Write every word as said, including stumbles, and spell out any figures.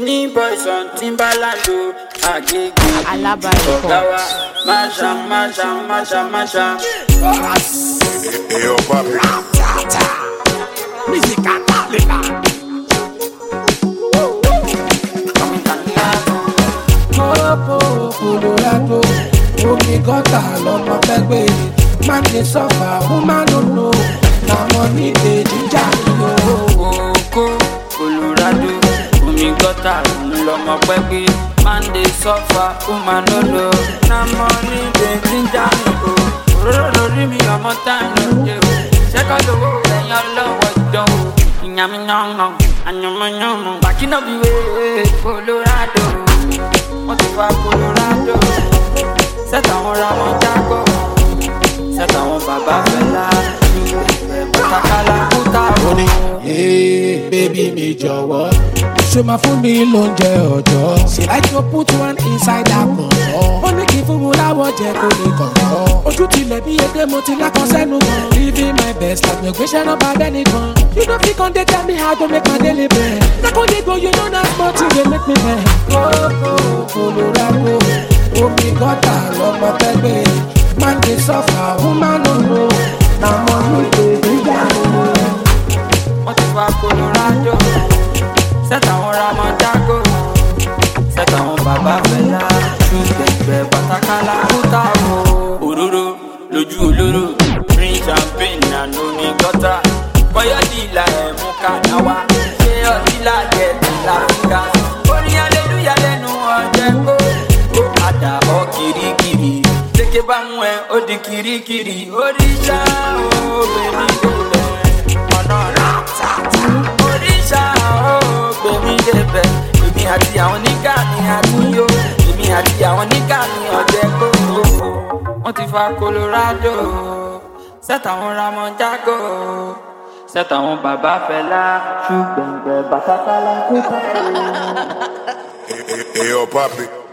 Benin boys on Timbaland, Agege, Alaba Ogawa, Masha, Masha, Masha, Masha. Hey, yo, papi. Music Atalika. Moropo, Colorado, omi gọ́tà lọ́mọ fẹ́ gbé. Man dey suffer, woman no know. Na money dey ginger me o. Oko, Colorado, omi gọ́tà lọ́mọ fẹ́ gbé. Man dey suffer, woman no know. Na money dey ginger me o. Òróró lórí mi ọmọ tá ló dé o. Ṣẹ́kọ̀ lówó ẹ̀yìn ọlọ́wọ́ dán o. Ìyàmìyàmọ̀, àyànmọ̀yànmọ̀. Bàkínà bí wé Colorado. Wọ́n ti fa Colorado. Sẹ́tà wọn ra wọn jágọ̀. Sẹ́tà wọn bàbá fẹ́lá. Bàtàkàlà kúta o. Hey, baby mi jọ̀wọ́. Ṣé máa fún mi lóúnjẹ ọ̀jọ́? She like to put one inside that kọ̀ọ̀kan. Ó ní kí fún mi láwọ̀ jẹ kó lè kọ̀ọ̀kan. Ojú tilẹ̀ bí edé mo ti lákan sẹ́nu gan. Living my best life mi ò gbéṣẹ́ náà bá bẹ́ẹ̀ nìkan. You no fit come dey tell me how to make my daily bread. Lákan dey go you know na small thing dey make me vex. Kókó Colorado, omi gọ́tà lọ́mọ fẹ́ gbé. Man dey suffer, woman no know. Na money dey ginger me. Wọ́n ti fa Colorado. Sẹ́tà wọn ra wọn jágọ̀. Sẹ́tà wọn bàbá fẹ́lá. Ṣùgbẹ́gbẹ́ bàtàkàlà kúta o. Òróró lójú olóró. Green champagne and omi gọ́tà. Bọ́yọ̀ dìlà ẹ̀ mú kànáwá. Ṣé ọtí lájẹ̀ ti láfíríkà? Orin aleluya lẹ́nu ọ̀jẹ̀ kó. Ó padà ọ kirikiri. Lékè bá mú ẹ ó di kirikiri. Oríṣà ó bèmí débẹ̀. Ọ̀nà rà tàtà. Oríṣà ó bèmí débẹ̀. Èmi àti àwọn níkà ni àti yó. Èmi àti àwọn níkà ni ọ̀jẹ̀ kó. Wọ́n ti fa Colorado. Sẹ́tà wọn ra wọn jágọ̀. Sẹ́tà wọn bàbá fẹ́lá. Ṣùgbẹ́gbẹ́ bàtàkàlà kúta. Hey, hey, yo, papi.